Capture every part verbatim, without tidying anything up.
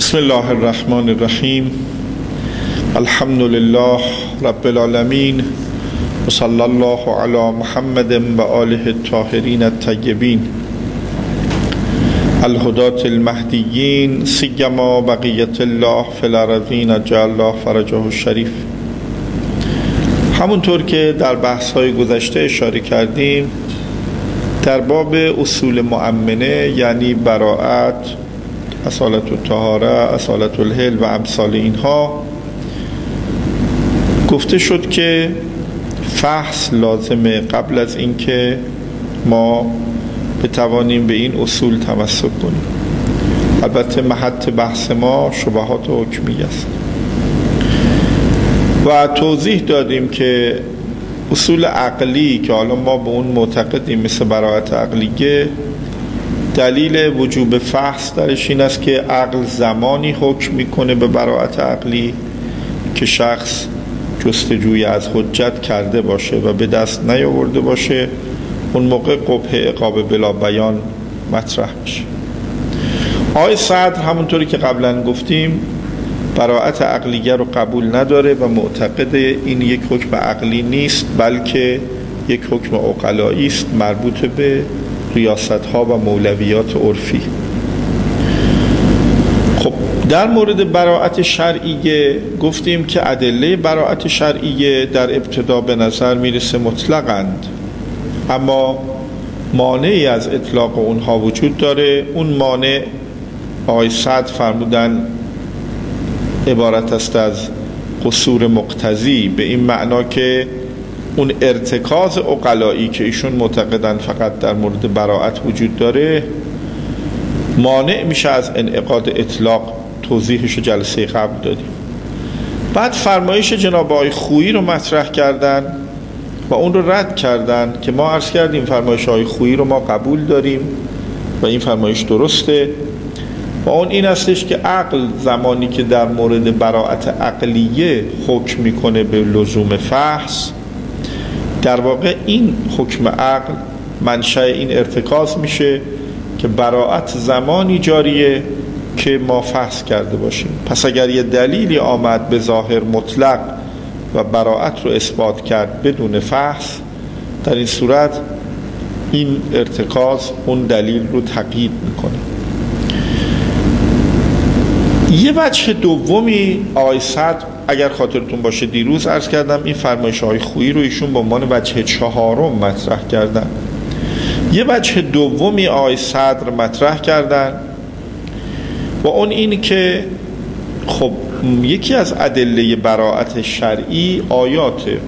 بسم الله الرحمن الرحیم. الحمد لله رب العالمین و صلی الله علی محمد و آله الطاهرین الطیبین الهداة المهدیین سیما بقیة الله فی الارضین اجل الله فرجه الشریف. همونطور که در بحث‌های گذشته اشاره کردیم، در باب اصول مؤمنه یعنی براءت، اصالت الطهاره، اصالت الحل و امثال اینها، گفته شد که فحص لازمه قبل از اینکه ما بتوانیم به این اصول تمسک کنیم. البته محط بحث ما شبهات و حکمی است و توضیح دادیم که اصول عقلی که حالا ما به اون معتقدیم مثل براءت عقلیه، دلیل وجوب فحص درش این است که عقل زمانی حکم میکنه به براءت عقلی که شخص جستجوی از حجت کرده باشه و به دست نیاورده باشه، اون موقع قبح عقاب بلا بیان مطرح میشه. آقای صدر همونطوری که قبلا گفتیم براءت عقلیه رو قبول نداره و معتقد این یک حکم عقلی نیست بلکه یک حکم عقلایی است مربوط به ریاست ها و مولویات عرفی. خب در مورد براءت شرعیه گفتیم که ادله براءت شرعیه در ابتدا به نظر میرسه مطلقند، اما مانعی از اطلاق اونها وجود داره. اون مانع آقای صدر فرمودن عبارت است از قصور مقتضی، به این معنا که اون ارتکاز عقلایی که ایشون معتقدن فقط در مورد براءت وجود داره مانع میشه از انعقاد اطلاق. توضیحش جلسه قبل دادیم. بعد فرمایش جناب آقای خویی رو مطرح کردن و اون رو رد کردن که ما عرض کردیم فرمایش آقای خویی رو ما قبول داریم و این فرمایش درسته و اون این هستش که عقل زمانی که در مورد براءت عقلیه حکم میکنه به لزوم فحص، در واقع این حکم عقل منشأ این ارتکاز میشه که براءت زمانی جاریه که ما فحص کرده باشیم. پس اگر یه دلیلی آمد به ظاهر مطلق و براءت رو اثبات کرد بدون فحص، در این صورت این ارتکاز اون دلیل رو تقیید میکنه. یه وجه دومی آقای صدر، اگر خاطرتون باشه دیروز عرض کردم این فرمایش های خویی رو ایشون به عنوان وجه چهارم مطرح کردن. یه وجه دومی آقای صدر مطرح کردن و اون این که خب یکی از ادله براءت شرعی آیاته.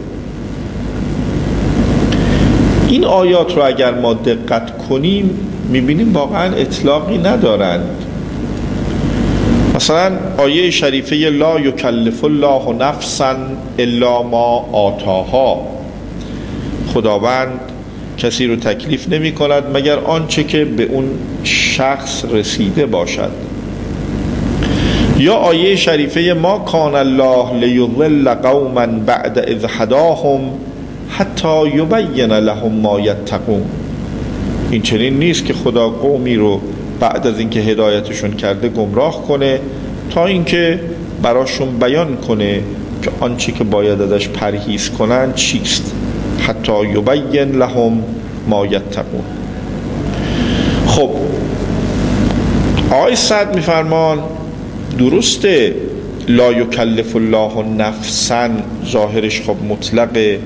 این آیات رو اگر ما دقت کنیم میبینیم واقعا اطلاقی ندارند. مثلا آیه شریفه لا یکلف الله نفسا الا ما آتاها، خداوند کسی رو تکلیف نمی کند مگر آنچه که به اون شخص رسیده باشد. یا آیه شریفه ما کان الله لیضل قوما بعد اذ هداهم حتی یبین لهم ما یتقون. این چنین نیست که خدا قومی رو بعد از اینکه هدایتشون کرده گمراه کنه تا اینکه براشون بیان کنه که آنچه که باید ازش پرهیز کنن چیست. حتی یبین لهم ما یتقون. خب آقای صدر میفرمان درسته لا یکلف الله نفسا ظاهرش خب مطلقه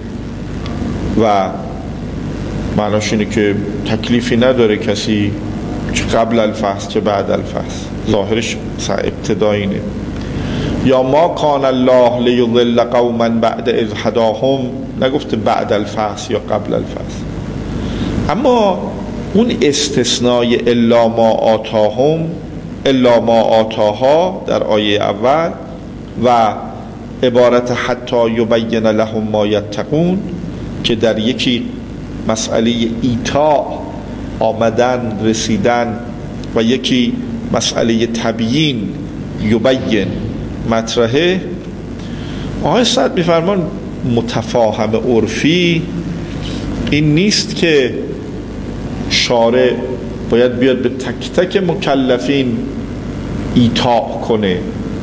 و معناش اینه که تکلیفی نداره کسی، چه قبل الفحص چه بعد الفحص، ظاهرش ابتدایینه. یا ما کان الله لیضل قوما بعد اذ هداهم، نگفته بعد الفحص یا قبل الفحص. اما اون استثنای الا ما آتاهم، الا ما آتاها در آیه اول و عبارت حتی یبین لهم ما یتقون که در یکی مسئله ایتاء آمدن رسیدن و یکی مسئله تبیین یبین مطرحه، آقای صدر میفرمان متفاهم عرفی این نیست که شارع باید بیاد به تک تک مکلفین ایطاع کنه،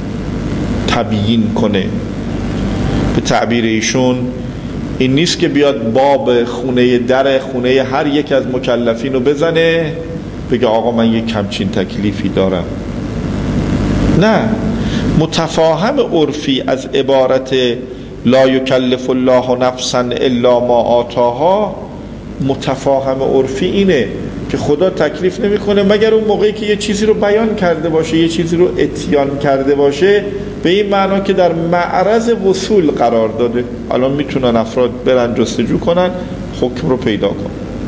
تبیین کنه. به تعبیر ایشون این نیست که بیاد باب خونه در خونه هر یک از مکلفین رو بزنه بگه آقا من یک همچین تکلیفی دارم. نه، متفاهم عرفی از عبارت لا یکلف الله نفسا الا ما آتاها، متفاهم عرفی اینه که خدا تکلیف نمیکنه مگر اون موقعی که یه چیزی رو بیان کرده باشه، یه چیزی رو اتیان کرده باشه، به این معنا که در معرض وصول قرار داده. الان میتونن افراد برن جستجو کنن، حکم رو پیدا کنن.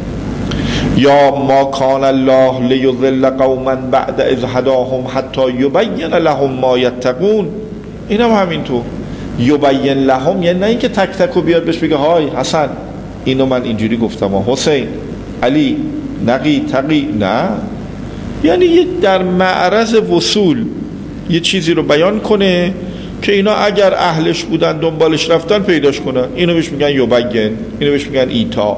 یا ما کان الله لیضل قوما بعد اذ هداهم حتی یبین لهم ما یتقون. اینم همینطور یبین لهم، یعنی نه اینکه تک تک رو بیاد بهش بگه های حسن اینو من اینجوری گفتم، حسین علی نقی تقی، نه، یعنی در معرض وصول یه چیزی رو بیان کنه که اینا اگر اهلش بودن دنبالش رفتن پیداش کنن. اینو بهش میگن یبین، اینو بهش میگن ایطاع.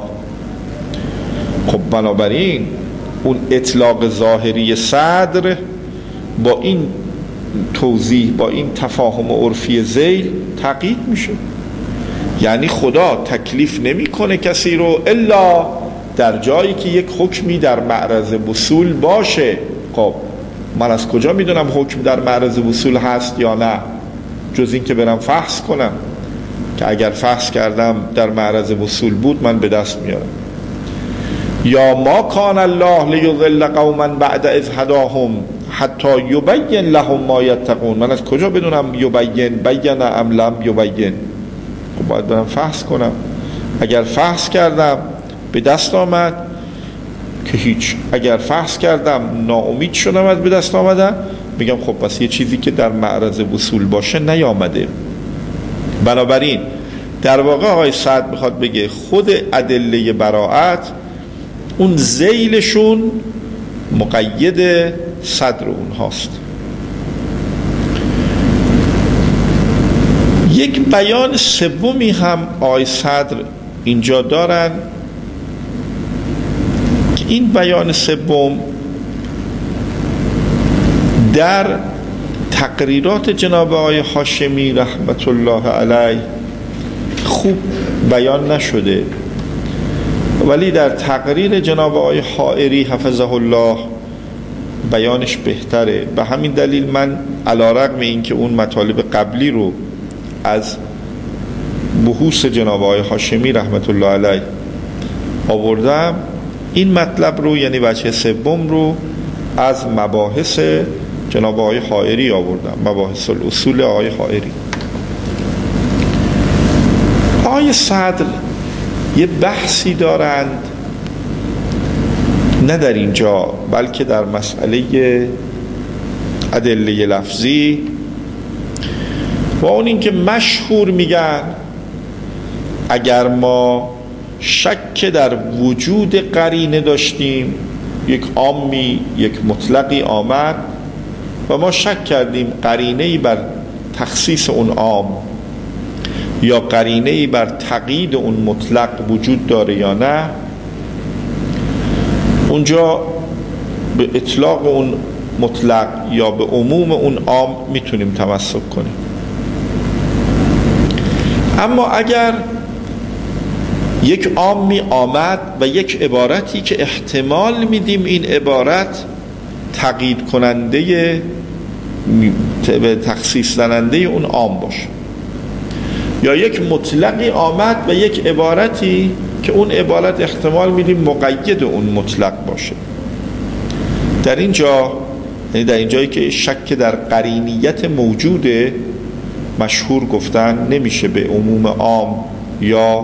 خب بنابراین اون اطلاق ظاهری صدر با این توضیح، با این تفاهم عرفی ذیل تقیید میشه. یعنی خدا تکلیف نمیکنه کسی رو الا در جایی که یک حکمی در معرض وصول باشه. خب من از کجا میدونم حکم در معرض وصول هست یا نه؟ جز این که برم فحص کنم که اگر فحص کردم در معرض وصول بود من به دست میارم. یا ما کان الله لیضل قوما بعد اذ هداهم حتی یبین لهم ما یتقون. من از کجا بدونم یبین بین ام لم یبین؟ خب باید برم فحص کنم. اگر فحص کردم به دست آمد که هیچ، اگر فحص کردم ناامید شدم از به دست آمدن، میگم خب پس یه چیزی که در معرض وصول باشه نیامده. بنابراین در واقع آقای سعد میخواد بگه خود ادله براءت اون ذیلشون مقید صدر اونهاست. یک بیان سومی هم آقای صدر اینجا دارن که این بیان سوم در تقریرات جناب آقای هاشمی رحمت الله علیه خوب بیان نشده، ولی در تقریر جناب آقای حائری حفظه الله بیانش بهتره. به همین دلیل من علی رغم این که اون مطالب قبلی رو از بحوث جناب آقای هاشمی رحمت الله علیه آوردم، این مطلب رو یعنی بچه سوم رو از مباحث جناب آقای حائری آوردم، مباحث الاصول آقای حائری. آقای صدر یه بحثی دارند، نه در اینجا بلکه در مسئله ادله لفظی، و اون این که مشهور میگن اگر ما شک در وجود قرینه داشتیم، یک عامی یک مطلقی آمد و ما شک کردیم قرینه‌ای بر تخصیص اون عام یا قرینه‌ای بر تقیید اون مطلق وجود داره یا نه، اونجا به اطلاق اون مطلق یا به عموم اون عام میتونیم تمسک کنیم. اما اگر یک عامی آمد و یک عبارتی که احتمال میدیم این عبارت تقیید کننده تخصیص زننده اون عام باشه، یا یک مطلقی آمد و یک عبارتی که اون عبارت احتمال میدیم مقید اون مطلق باشه، در اینجا یعنی در این جایی که شک در قرینیت موجوده، مشهور گفتن نمیشه به عموم عام یا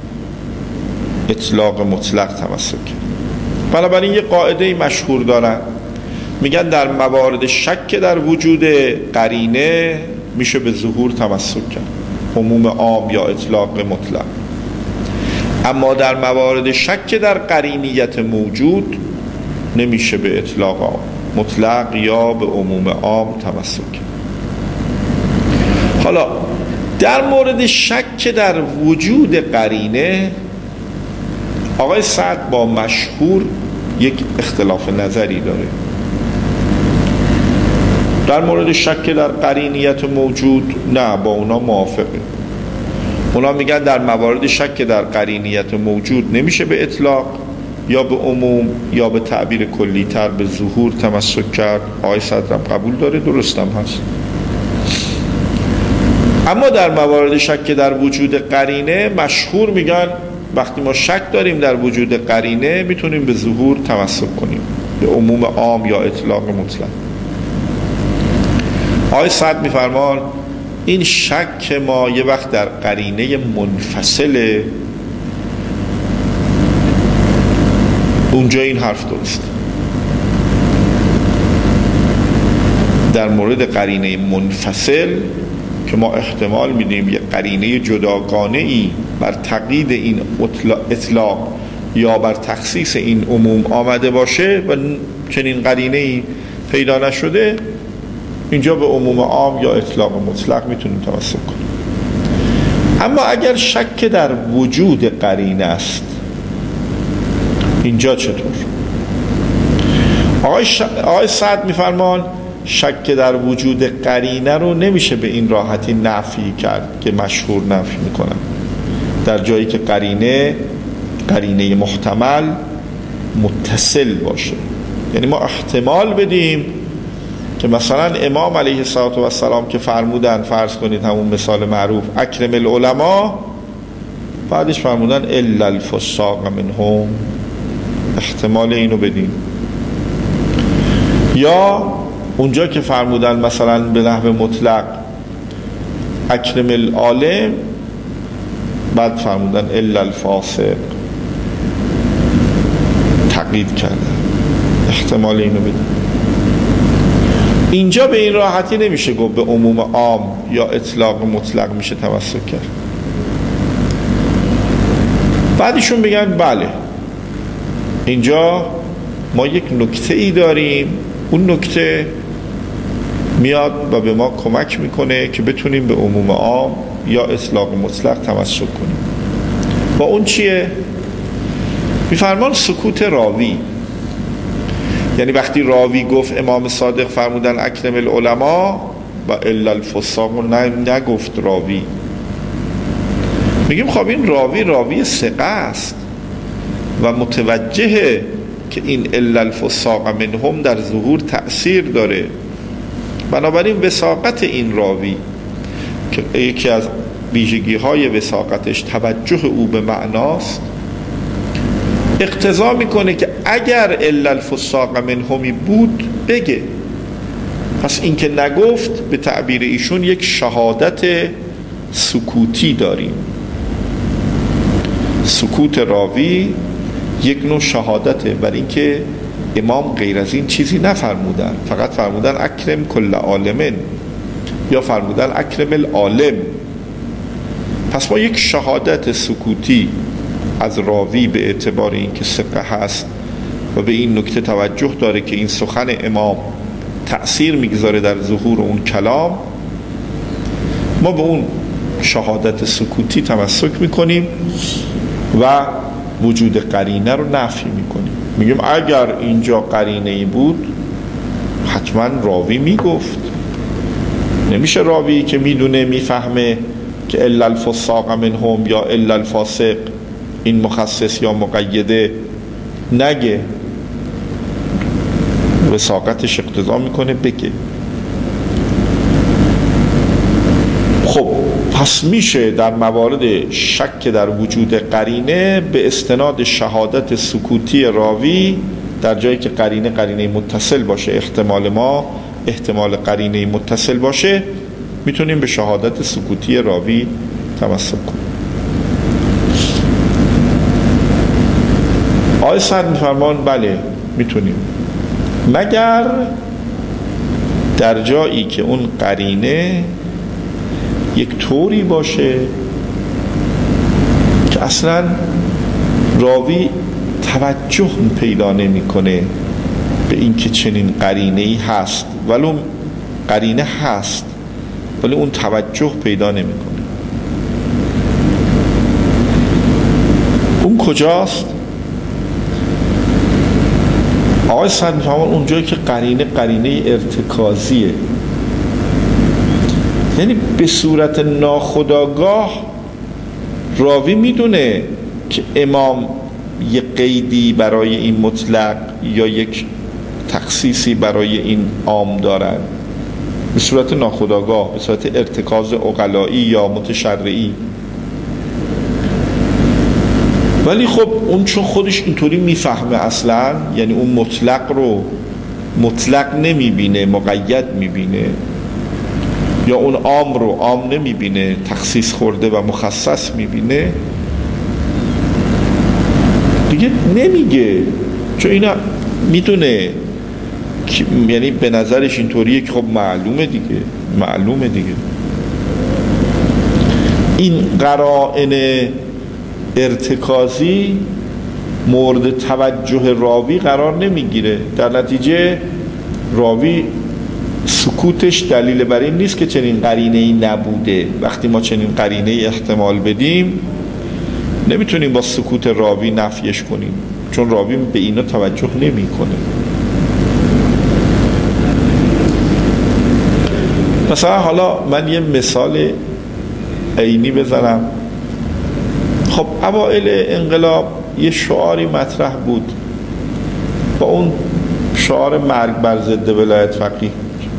اطلاق مطلق تمسک کرد. بنابراین یه قاعده مشهور دارن، میگن در موارد شک در وجود قرینه میشه به ظهور تمسک کرد، عموم عام یا اطلاق مطلق. اما در موارد شک در قرینیت موجود نمیشه به اطلاق مطلق یا به عموم عام تمسک کرد. حالا در مورد شک در وجود قرینه آقای سعد با مشهور یک اختلاف نظری داره. در مورد شک در قرینیت موجود نه، با اونا موافقه. اونا میگن در موارد شک در قرینیت موجود نمیشه به اطلاق یا به عموم یا به تعبیر کلی تر به ظهور تمسک کرد. آقای صدرم قبول داره، درستم هست. اما در موارد شک در وجود قرینه مشهور میگن وقتی ما شک داریم در وجود قرینه میتونیم به ظهور تمسک کنیم، به عموم عام یا اطلاق مطلق. آقای صدر میفرمان این شک ما یه وقت در قرینه منفصله، اونجا این حرف درست. در مورد قرینه منفصل که ما احتمال میدیم یه قرینه جداگانه ای بر تقیید این اطلاق یا بر تخصیص این عموم آمده باشه و چنین قرینه ای پیدا نشده، اینجا به عموم عام یا اطلاق مطلق میتونیم تمسک کنیم. اما اگر شک در وجود قرینه است، اینجا چطور؟ آقای, ش... آقای سعد میفرمان شک در وجود قرینه رو نمیشه به این راحتی نفی کرد که مشهور نفی میکنن، در جایی که قرینه قرینه محتمل متصل باشه. یعنی ما احتمال بدیم که مثلا امام علیه السلام که فرمودن، فرض کنید همون مثال معروف اکرم العلماء، بعدش فرمودن الا الفساق منهم، احتمال اینو بدیم. یا اونجا که فرمودن مثلا به نحو مطلق اکرم العالم، بعد فرمودن الا الفاسق، تقیید کردن، احتمال اینو بدیم. اینجا به این راحتی نمیشه گفت به عموم عام یا اطلاق مطلق میشه تمسک کرد. بعدشون بگن بله اینجا ما یک نکته ای داریم، اون نکته میاد و به ما کمک میکنه که بتونیم به عموم عام یا اطلاق مطلق تمسک کنیم. و اون چیه؟ میفرمان سکوت راوی. یعنی وقتی راوی گفت امام صادق فرمودن اکرم العلماء و الا الفساق، نگفت راوی، میگیم خب این راوی راوی ثقه است و متوجهه که این الا الفساق منهم در ظهور تأثیر داره، بنابراین وثاقت این راوی که یکی از ویژگی های وثاقتش توجه او به معناست، اقتضا میکنه که اگر الا الفساق منهمی بود بگه. پس این که نگفت به تعبیر ایشون یک شهادت سکوتی داریم. سکوت راوی یک نوع شهادته بر این که امام غیر از این چیزی نفرمودن، فقط فرمودن اکرم کل عالمن یا فرمودن اکرم العالم. پس ما یک شهادت سکوتی از راوی به اعتبار این که ثقه هست و به این نکته توجه داره که این سخن امام تأثیر میگذاره در ظهور اون کلام، ما به اون شهادت سکوتی تمسک میکنیم و وجود قرینه رو نفی میکنیم. میگیم اگر اینجا قرینه ای بود حتما راوی میگفت. نمیشه راوی که میدونه میفهمه که الا الفساق منهم یا الا الفاسق این مخصص یا مقیده نگه، وثاقتش اقتضا میکنه بگه. خب پس میشه در موارد شک در وجود قرینه به استناد شهادت سکوتی راوی در جایی که قرینه قرینه متصل باشه، احتمال ما احتمال قرینه متصل باشه، میتونیم به شهادت سکوتی راوی تمسک کنیم. آقای سعد میفرمان بله میتونیم، مگر در جایی که اون قرینه یک طوری باشه که اصلا راوی توجه پیدا نمی‌کنه به این که چنین قرینه‌ای هست، ولو قرینه هست ولی اون توجه پیدا نمی‌کنه. اون کجاست؟ آقای سعد می‌فرماید اونجایی که قرینه قرینه ارتکازیه، یعنی به صورت ناخودآگاه راوی میدونه که امام یک قیدی برای این مطلق یا یک تخصیصی برای این عام دارن، به صورت ناخودآگاه، به صورت ارتکاز عقلایی یا متشرعی. ولی خب اون چون خودش اینطوری میفهمه اصلا، یعنی اون مطلق رو مطلق نمیبینه، مقید میبینه، یا اون عام رو عام نمیبینه، تخصیص خورده و مخصص میبینه، دیگه نمیگه، چون اینا میدونه، یعنی به نظرش اینطوریه که خب معلومه دیگه، معلومه دیگه. این قرائن ارتکازی مورد توجه راوی قرار نمیگیره، در نتیجه راوی سکوتش دلیل بر این نیست که چنین قرینه‌ای نبوده. وقتی ما چنین قرینه‌ای احتمال بدیم نمیتونیم با سکوت راوی نفیش کنیم، چون راوی به اینا توجه نمیکنه. مثلا حالا من یه مثال عینی بزنم. خب اوائل انقلاب یه شعاری مطرح بود، با اون شعار مرگ بر ضد ولایت فقیه.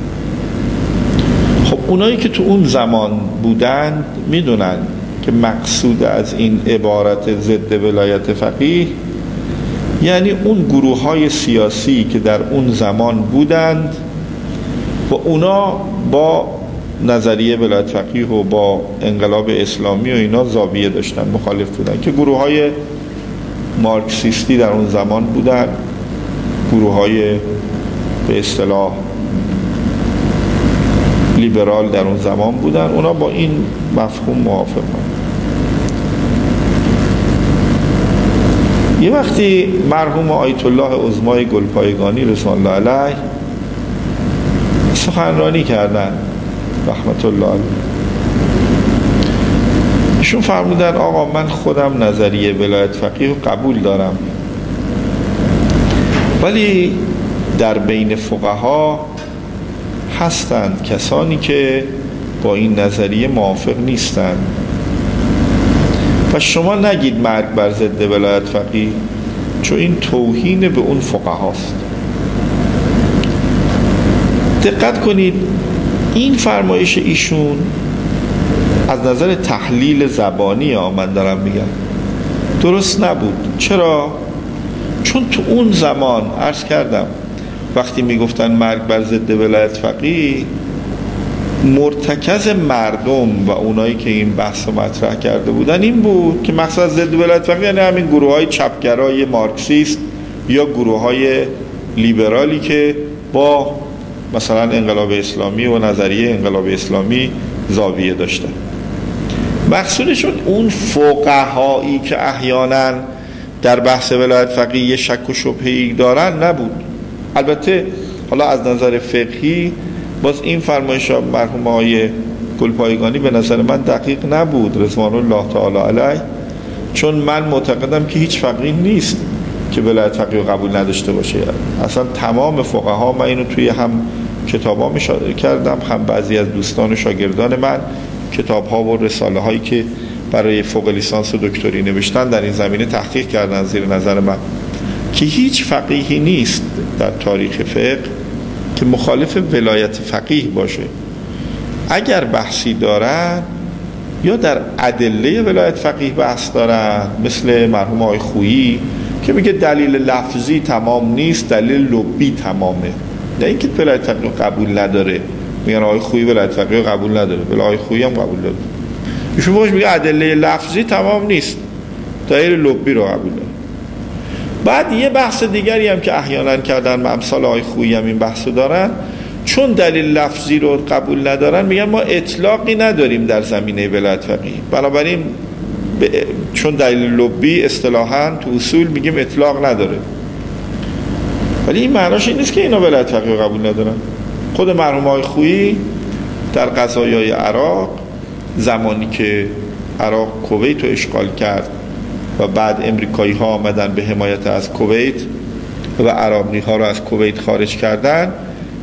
خب اونایی که تو اون زمان بودن میدونن که مقصود از این عبارت ضد ولایت فقیه یعنی اون گروه های سیاسی که در اون زمان بودند و اونا با نظریه ولایت فقیه و با انقلاب اسلامی و اینا زاویه داشتن، مخالف بودن، که گروه های مارکسیستی در اون زمان بودن، گروه های به اصطلاح لیبرال در اون زمان بودن. اونا با این مفهوم موافقن. یه وقتی مرحوم آیت الله عظمای گلپایگانی رضوان الله علیه سخنرانی کردن رحمت الله علیه، ایشون فرمودن آقا من خودم نظریه ولایت فقیه قبول دارم، ولی در بین فقها هستند کسانی که با این نظریه موافق نیستند و شما نگید مرگ بر ضد ولایت فقیه، چون این توهین به اون فقهاست. دقت کنید، این فرمایش ایشون از نظر تحلیل زبانی ها من دارم میگم درست نبود. چرا؟ چون تو اون زمان عرض کردم وقتی میگفتن مرگ بر ضد ولایت فقیه، مرتکز مردم و اونایی که این بحث رو مطرح کرده بودن این بود که مقصد ضد ولایت فقیه یعنی همین گروه های چپگرای مارکسیست یا گروه های لیبرالی که با مثلا انقلاب اسلامی و نظریه انقلاب اسلامی زاویه داشتن. مقصودشون اون فقهایی که احیانا در بحث ولایت فقیه شک و شبهه‌ای دارن نبود. البته حالا از نظر فقهی باز این فرمایش مرحوم آقای گلپایگانی به نظر من دقیق نبود رضوان الله تعالی علیه، چون من معتقدم که هیچ فقیه نیست که ولایت فقیه قبول نداشته باشه. اصلا تمام فقها، من اینو توی هم کتابا مشاهده کردم، هم بعضی از دوستان و شاگردان من کتاب‌ها و رساله هایی که برای فوق لیسانس و دکتری نوشتن در این زمینه تحقیق کردن زیر نظر من که هیچ فقیهی نیست در تاریخ فقه که مخالف ولایت فقیه باشه. اگر بحثی دارن یا در ادله ولایت فقیه بحث دارن، مثل مرحوم آقای خویی که میگه دلیل لفظی تمام نیست، دلیل لبی تمامه. نه اینکه ولایت فقیه قبول نداره، میگن آقای خویی ولایت فقیه قبول نداره، ولی آقای خویی هم قبول داره. ایشون باش میگه ادله لفظی تمام نیست، دلیل لبی رو قبول داره. بعد یه بحث دیگری هم که احیانا کردن، امثال آقای خویی هم این بحثو دارن، چون دلیل لفظی رو قبول ندارن میگن ما اطلاقی نداریم در زمینه ولایت فقیه، بنابراین ب... چون دلیل لبی اصطلاحاً تو اصول میگیم اطلاق نداره. ولی این معناش این نیست که اینا ولایت فقیه قبول ندارن. خود مرحوم آقای خویی در قضایای عراق، زمانی که عراق کویت رو اشغال کرد و بعد امریکایی ها آمدن به حمایت از کویت و عراقی ها رو از کویت خارج کردن،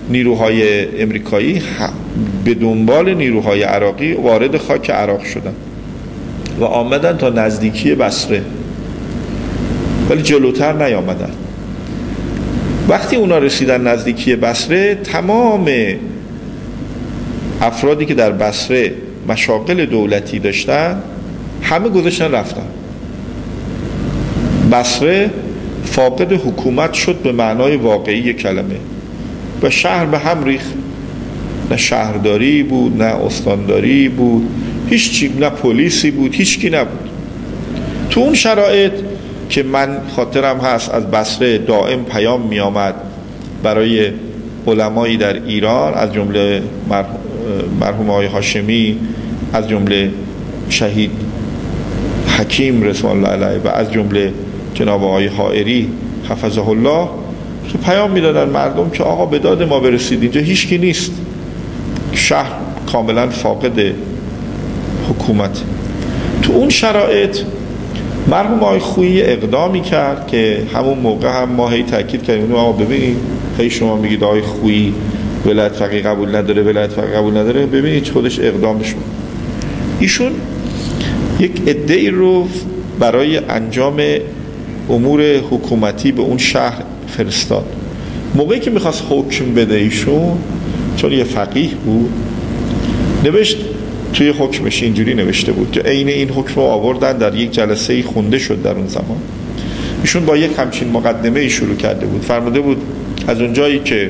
نیروهای امریکایی به دنبال نیروهای عراقی وارد خاک عراق شدن و آمدن تا نزدیکی بصره، ولی جلوتر نیامدن. وقتی اونا رسیدن نزدیکی بصره، تمام افرادی که در بصره مشاغل دولتی داشتن همه گذاشتن رفتن. بصره فاقد حکومت شد به معنای واقعی کلمه و شهر به هم ریخت. نه شهرداری بود، نه استانداری بود، هیچ چی، نه پلیسی بود، هیچ کی نبود. تو اون شرایط که من خاطرم هست از بصره دائم پیام می آمد برای علمایی در ایران، از جمله مرحوم آقای هاشمی، از جمله شهید حکیم رضوان الله علیه و از جمله جناب آقای حائری حفظه الله، که پیام میدادن مردم که آقا به داد ما برسید، اینجا هیچ کی نیست، شهر کاملا فاقد حکومت. تو اون شرایط مرحوم آقای خویی اقدامی کرد که همون موقع هم ما هی تاکید کردیم آقا ببینید، هی شما میگید آقای خویی ولایت فقیه قبول نداره، ولایت فقیه قبول نداره، ببینید خودش اقدامش بود. ایشون یک عده‌ای رو برای انجام امور حکومتی به اون شهر فرستاد. موقعی که میخواست حکم بده ایشون، چون یه فقیه بود، نوشت توی حکمش اینجوری نوشته بود که عین این حکم رو آوردن در یک جلسه خونده شد در اون زمان. ایشون با یک همچین مقدمه ای شروع کرده بود، فرموده بود از اونجایی که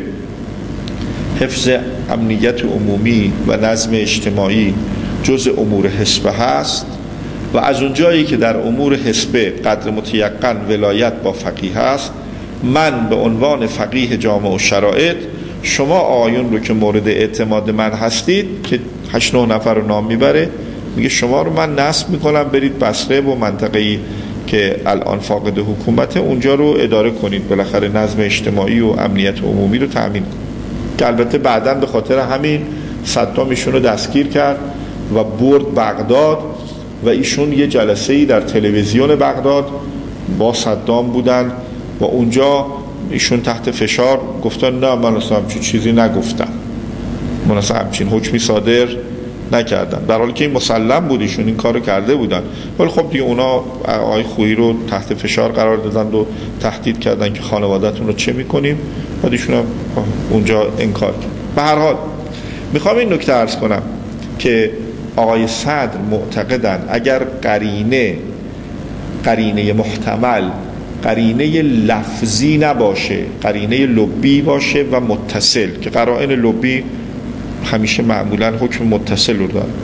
حفظ امنیت عمومی و نظم اجتماعی جز امور حزب هست و از اونجایی که در امور حزب قدر متیقن ولایت با فقیه هست، من به عنوان فقیه جامع و شرایط شما آقایون رو که مورد اعتماد من هستید، که هشت نه نفر رو نام میبره، میگه شما رو من نصب میکنم برید بصره و منطقه‌ای که الان فاقد حکومت اونجا رو اداره کنید، بالاخره نظم اجتماعی و امنیت عمومی رو تأمین کنید. که البته بعداً به خاطر همین صدام ایشون رو دستگیر کرد و برد بغداد و ایشون یه جلسه‌ای در تلویزیون بغداد با صدام بودن و اونجا ایشون تحت فشار گفتن نه من اصلا همچین چیزی نگفتم، من اصلا همچین حکمی صادر نکردن، در حالی که این مسلم بود ایشون این کارو کرده بودن. ولی خب دیگه اونا آقای خویی رو تحت فشار قرار دادن و تهدید کردن که خانواده‌تون رو چه میکنیم، بعد ایشون هم اونجا انکار کرد. به هر حال میخوام این نکته عرض کنم که آقای صدر معتقدن اگر قرینه قرینه محتمل، قرینه لفظی نباشه، قرینه لبی باشه و متصل، که قرائن لبی همیشه معمولا حکم متصل رو داره،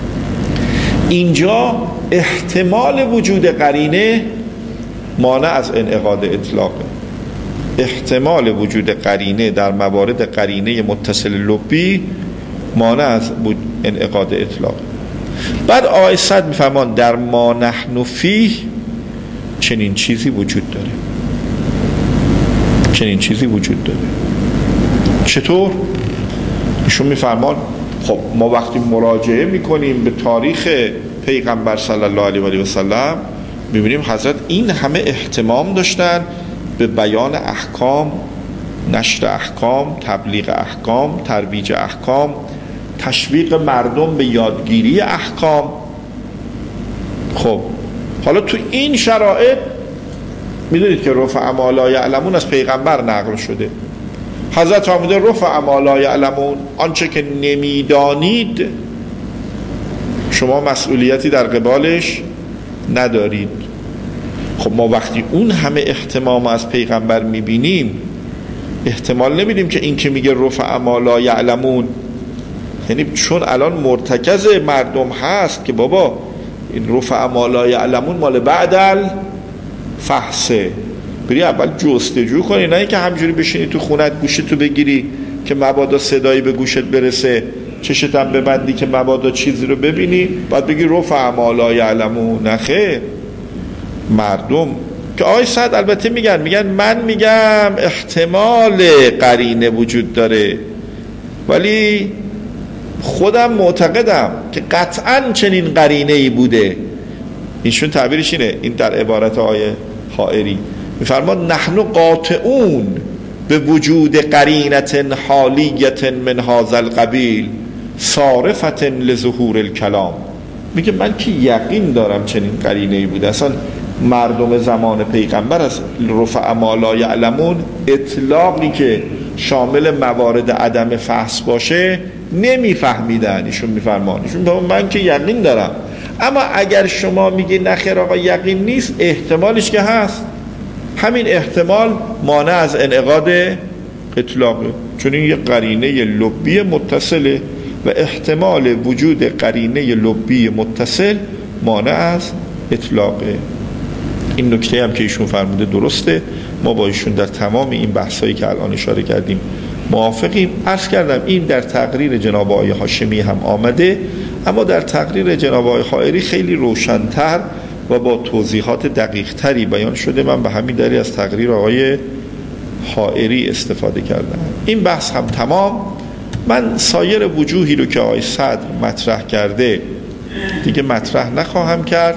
اینجا احتمال وجود قرینه مانع از انعقاد اطلاقه. احتمال وجود قرینه در موارد قرینه متصل لبی مانع از انعقاد اطلاق. بعد آقای صدر میفرمان در ما نحن فیه چنین چیزی وجود داره، چنین چیزی وجود داره. چطور؟ ایشون میفرمان خب ما وقتی مراجعه میکنیم به تاریخ پیغمبر صلی الله علیه و سلم میبینیم حضرت این همه اهتمام داشتن به بیان احکام، نشر احکام، تبلیغ احکام، ترویج احکام، تشویق مردم به یادگیری احکام. خب حالا تو این شرایط میدونید که رفع ما لا یعلمون از پیغمبر نقل شده. حضرت فرموده رفع ما لا یعلمون، آنچه که نمیدانید شما مسئولیتی در قبالش ندارید. خب ما وقتی اون همه اهتمام از پیغمبر میبینیم احتمال نمیدیم که این که میگه رفع ما لا یعلمون، یعنی چون الان مرتکز مردم هست که بابا این رفع ما لا یعلمون مال بعدل فحصه، بری اول جستجو کنی، نه اینکه همجوری بشینی تو خونت گوشتو بگیری که مبادا صدایی به گوشت برسه، چشت هم ببندی که مبادا چیزی رو ببینی بعد بگی رفع ما لا یعلمون. نخیر، مردم که آقای صدر البته میگن میگن من میگم احتمال قرینه وجود داره، ولی خودم معتقدم که قطعا چنین قرینه ای بوده. ایشون تعبیرش اینه، این در عبارت آقای حائری میفرماد نحن قاطعون به وجود قرینت حالیت من هذا القبیل صارفت لظهور الکلام. میگه من که یقین دارم چنین قرینه‌ای بوده. اصلا مردم زمان پیغمبر از رفع ما لا یعلمون اطلاقی که شامل موارد عدم فحص باشه نمیفهمیدن. ایشون میفرمان ایشون من که یقین دارم. اما اگر شما میگی نخیر آقا یقین نیست، احتمالش که هست. همین احتمال مانع از انعقاد اطلاقه، چون این یه قرینه لبی متصله و احتمال وجود قرینه لبی متصل مانع از اطلاقه. این نکته هم که ایشون فرموده درسته. ما با ایشون در تمام این بحثایی که الان اشاره کردیم موافقیم. عرض کردم این در تقریر جناب آقای هاشمی هم آمده، اما در تقریر جناب آقای حائری خیلی روشن‌تر و با توضیحات دقیق تری بیان شده. من به همین دلیل از تقریر آقای حائری استفاده کردم. این بحث هم تمام. من سایر وجوهی رو که آقای صدر مطرح کرده دیگه مطرح نخواهم کرد،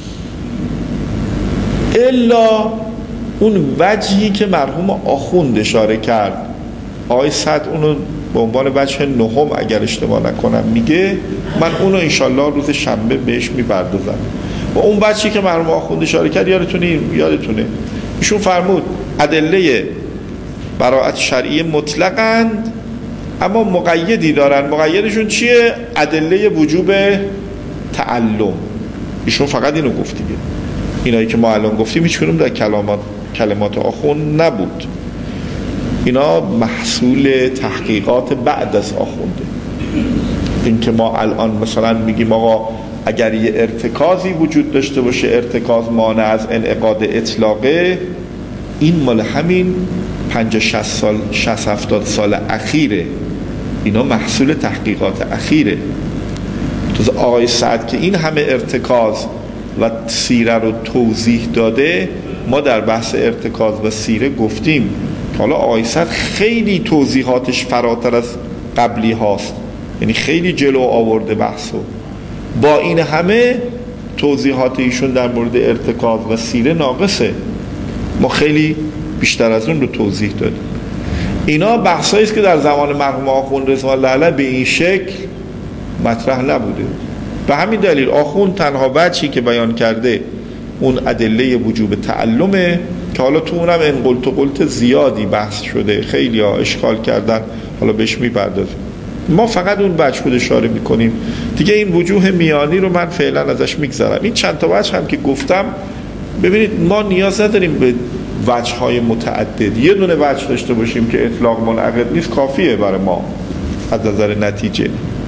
الا اون وجهی که مرحوم آخوند اشاره کرد. آقای صدر اونو به عنوان وجه نهم اگر اشتباه نکنم میگه، من اونو انشالله روز شنبه بهش میپردازم. و اون وجهی که مرحوم آخوند اشاره کرد یادتونه یادتونه ایشون فرمود ادله براءت شرعی مطلقاً، اما مقیدی دارن. مقیدشون چیه؟ ادله وجوب تعلم. ایشون فقط اینو گفت دیگه. اینایی که ما الان گفتیم هیچ کدوم در کلمات کلمات آخوند نبود. اینا محصول تحقیقات بعد از آخونده. این که ما الان مثلا میگیم آقا اگر یه ارتکازی وجود داشته باشه، ارتکاز مانع از انعقاد اطلاقه، این مال همین پنجاه شصت سال شصت هفتاد سال اخیره. اینا محصول تحقیقات اخیره. تو آقای سعد که این همه ارتکاز و سیره رو توضیح داده، ما در بحث ارتکاز و سیره گفتیم حالا آقای سعد خیلی توضیحاتش فراتر از قبلی هاست، یعنی خیلی جلو آورده بحثو. با این همه توضیحات ایشون در مورد ارتکاز و سیره ناقصه. ما خیلی بیشتر از اون رو توضیح دادیم. اینا بحثایی است که در زمان مرحوم آخوند رضوان الله علیه به این شکل مطرح نبوده. به همین دلیل آخوند تنها وجهی که بیان کرده اون ادله وجوب تعلمه که حالا تو اونم ان قلت و قلت زیادی بحث شده، خیلی ها اشکال کردن، حالا بهش میپردازیم. ما فقط اون وجه خود اشاره میکنیم دیگه. این وجوه میانی رو من فعلا ازش میگذرم. این چند تا وجه هم که گفتم، ببینید ما نیاز نداریم به وجه های متعدد. یه دونه وجه داشته باشیم که اطلاق منعقد نیست کافیه برای ما از نظر نتیجه.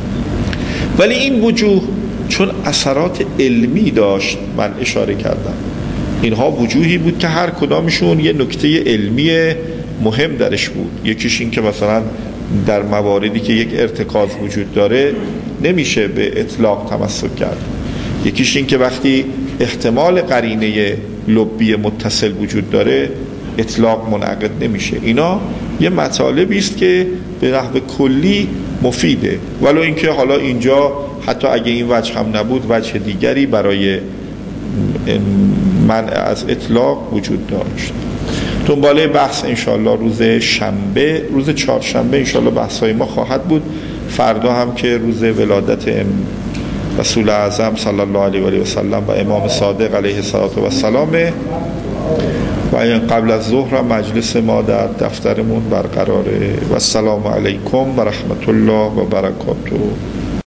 ولی این وجوه چون اثرات علمی داشت، من اشاره کردم اینها وجوهی بود که هر کدامشون یه نکته علمی مهم درش بود. یکیش این که مثلا در مواردی که یک ارتکاز وجود داره نمیشه به اطلاق تمسک کرد. یکیش این که وقتی احتمال قرینه لبی متصل وجود داره اطلاق منعقد نمیشه. اینا یه مطالبی است که به نحو کلی مفیده، ولو اینکه حالا اینجا حتی اگه این وجه هم نبود وجه دیگری برای منع از اطلاق وجود داشت. دنباله بحث انشالله روز شنبه، روز چهارشنبه انشالله بحثای ما خواهد بود. فردا هم که روز ولادت رسول اعظم صلی الله علیه و آله و سلم و امام صادق علیه السلام و قبل از ظهر مجلس ما در دفترمون برقراره. و السلام علیکم و رحمت الله و برکاته.